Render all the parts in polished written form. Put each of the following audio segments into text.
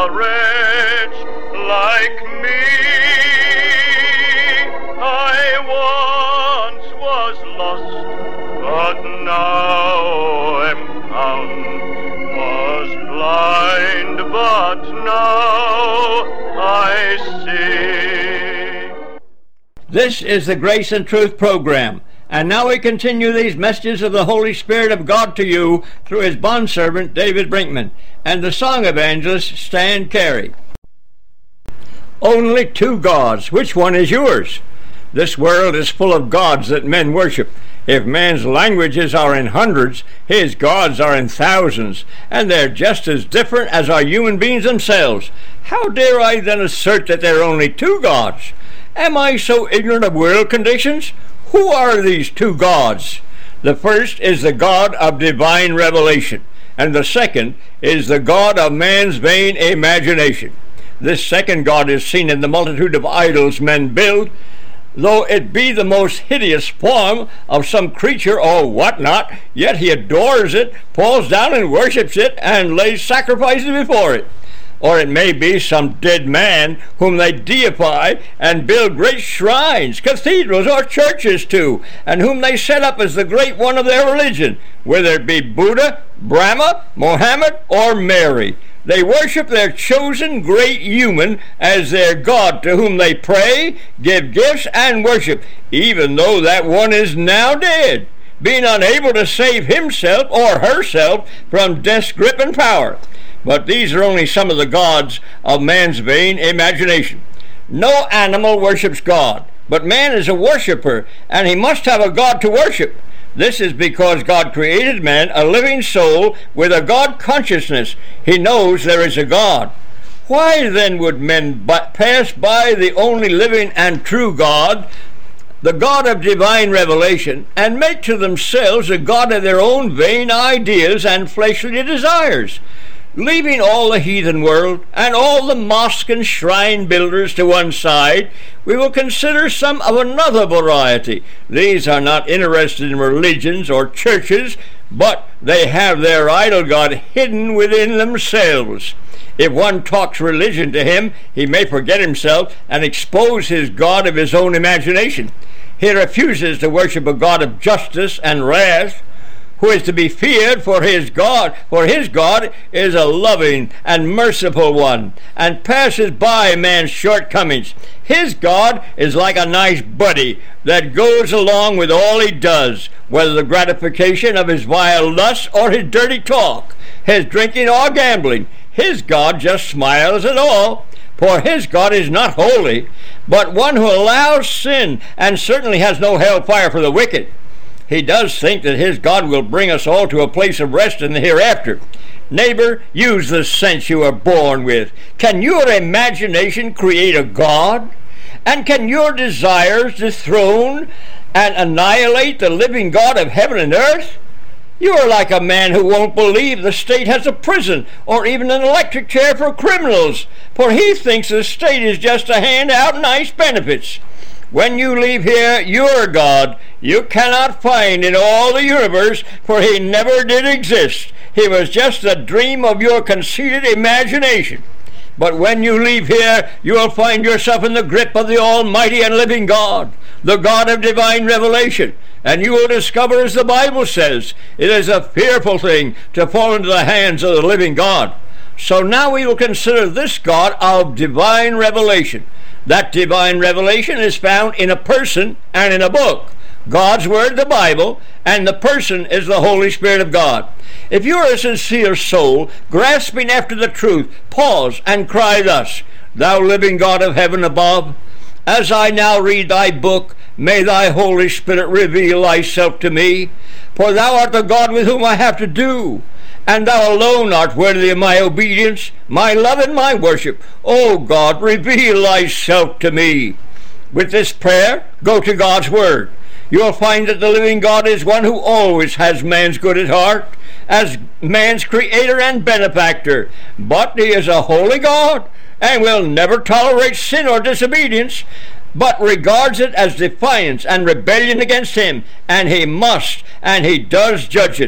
a wretch like me. I once was lost, but now am found. Was blind, but now I see. This is the Grace and Truth program. And now we continue these messages of the Holy Spirit of God to you through his bondservant David Brinkman and the song evangelist Stan Carey. Only two gods. Which one is yours? This world is full of gods that men worship. If man's languages are in hundreds, his gods are in thousands, and they're just as different as are human beings themselves. How dare I then assert that there are only two gods? Am I so ignorant of world conditions? Who are these two gods? The first is the God of divine revelation, and the second is the God of man's vain imagination. This second God is seen in the multitude of idols men build, though it be the most hideous form of some creature or whatnot, yet he adores it, falls down and worships it, and lays sacrifices before it. Or it may be some dead man whom they deify and build great shrines, cathedrals, or churches to, and whom they set up as the great one of their religion, whether it be Buddha, Brahma, Mohammed, or Mary. They worship their chosen great human as their God, to whom they pray, give gifts, and worship, even though that one is now dead, being unable to save himself or herself from death's grip and power. But these are only some of the gods of man's vain imagination. No animal worships God, but man is a worshiper, and he must have a God to worship. This is because God created man, a living soul, with a God consciousness. He knows there is a God. Why then would men pass by the only living and true God, the God of divine revelation, and make to themselves a God of their own vain ideas and fleshly desires? Leaving all the heathen world and all the mosque and shrine builders to one side, we will consider some of another variety. These are not interested in religions or churches, but they have their idol god hidden within themselves. If one talks religion to him, he may forget himself and expose his God of his own imagination. He refuses to worship a God of justice and wrath, who is to be feared, for his God is a loving and merciful one, and passes by man's shortcomings. His God is like a nice buddy that goes along with all he does, whether the gratification of his vile lust or his dirty talk, his drinking or gambling. His God just smiles at all, for his God is not holy, but one who allows sin, and certainly has no hellfire for the wicked. He does think that his God will bring us all to a place of rest in the hereafter. Neighbor, use the sense you are born with. Can your imagination create a God? And can your desires dethrone and annihilate the living God of heaven and earth? You are like a man who won't believe the state has a prison or even an electric chair for criminals, for he thinks the state is just to hand out nice benefits. When you leave here, your God you cannot find in all the universe, for he never did exist. He was just a dream of your conceited imagination. But when you leave here, you will find yourself in the grip of the almighty and living God, the God of divine revelation. And you will discover, as the Bible says, it is a fearful thing to fall into the hands of the living God. So now we will consider this God of divine revelation. That divine revelation is found in a person and in a book. God's Word, the Bible, and the person is the Holy Spirit of God. If you are a sincere soul, grasping after the truth, pause and cry thus: Thou living God of heaven above, as I now read thy book, may thy Holy Spirit reveal thyself to me, for thou art the God with whom I have to do, and thou alone art worthy of my obedience, my love, and my worship. O God, reveal thyself to me. With this prayer, go to God's Word. You will find that the living God is one who always has man's good at heart, as man's creator and benefactor. But he is a holy God, and will never tolerate sin or disobedience, but regards it as defiance and rebellion against him, and he must, and he does judge it.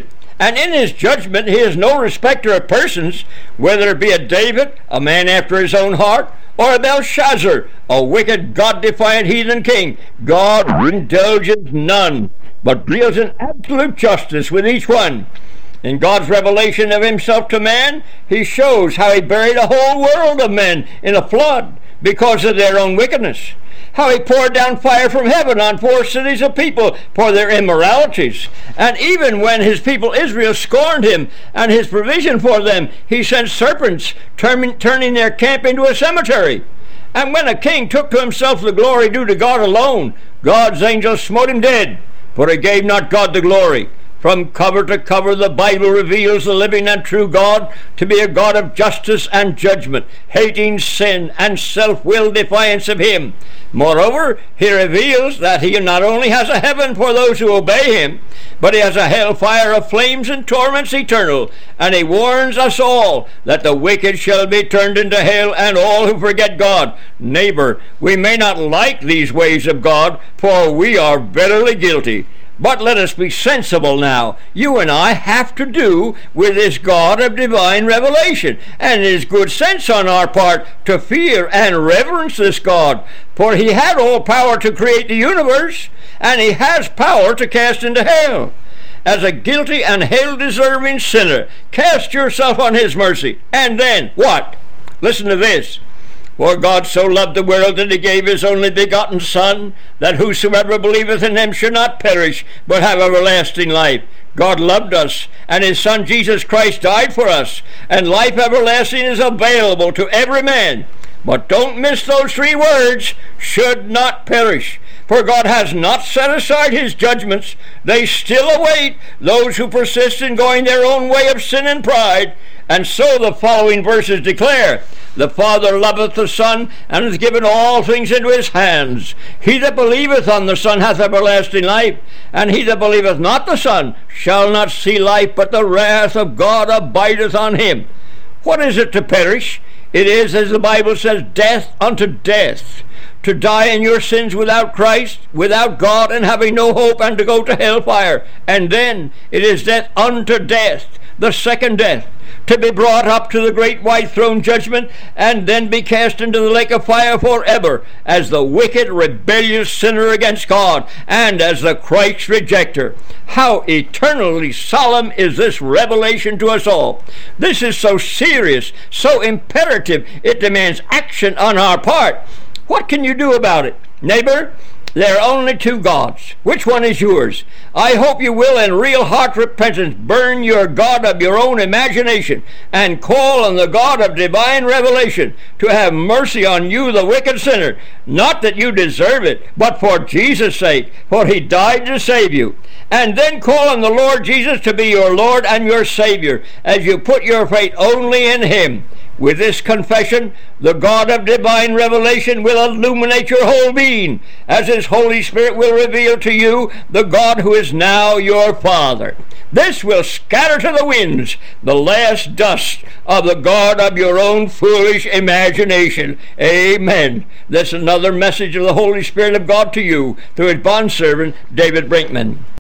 And in his judgment he is no respecter of persons, whether it be a David, a man after his own heart, or a Belshazzar, a wicked, God-defiant heathen king. God indulges none, but deals in absolute justice with each one. In God's revelation of himself to man, he shows how he buried a whole world of men in a flood because of their own wickedness. How he poured down fire from heaven on 4 cities of people for their immoralities. And even when his people Israel scorned him and his provision for them, he sent serpents, turning their camp into a cemetery. And when a king took to himself the glory due to God alone, God's angels smote him dead, for he gave not God the glory. From cover to cover, the Bible reveals the living and true God to be a God of justice and judgment, hating sin and self-willed defiance of him. Moreover, he reveals that he not only has a heaven for those who obey him, but he has a hellfire of flames and torments eternal. And he warns us all that the wicked shall be turned into hell, and all who forget God. Neighbor, we may not like these ways of God, for we are verily guilty. But let us be sensible now. You and I have to do with this God of divine revelation, and it is good sense on our part to fear and reverence this God, for he had all power to create the universe, and he has power to cast into hell. As a guilty and hell-deserving sinner, cast yourself on his mercy, and then what? Listen to this. For God so loved the world that he gave his only begotten Son, that whosoever believeth in him should not perish, but have everlasting life. God loved us, and his Son Jesus Christ died for us, and life everlasting is available to every man. But don't miss those 3 words, should not perish. For God has not set aside his judgments. They still await those who persist in going their own way of sin and pride. And so the following verses declare, the Father loveth the Son, and hath given all things into his hands. He that believeth on the Son hath everlasting life, and he that believeth not the Son shall not see life, but the wrath of God abideth on him. What is it to perish? It is, as the Bible says, death unto death. To die in your sins without Christ, without God, and having no hope, and to go to hellfire. And then it is death unto death, the second death, to be brought up to the great white throne judgment, and then be cast into the lake of fire forever, as the wicked, rebellious sinner against God, and as the Christ rejecter. How eternally solemn is this revelation to us all. This is so serious, so imperative, it demands action on our part. What can you do about it? Neighbor, there are only 2 gods. Which one is yours? I hope you will, in real heart repentance, burn your God of your own imagination and call on the God of divine revelation to have mercy on you, the wicked sinner. Not that you deserve it, but for Jesus' sake, for he died to save you. And then call on the Lord Jesus to be your Lord and your Savior as you put your faith only in him. With this confession, the God of divine revelation will illuminate your whole being, as his Holy Spirit will reveal to you the God who is now your Father. This will scatter to the winds the last dust of the God of your own foolish imagination. Amen. This is another message of the Holy Spirit of God to you through his bondservant, David Brinkman.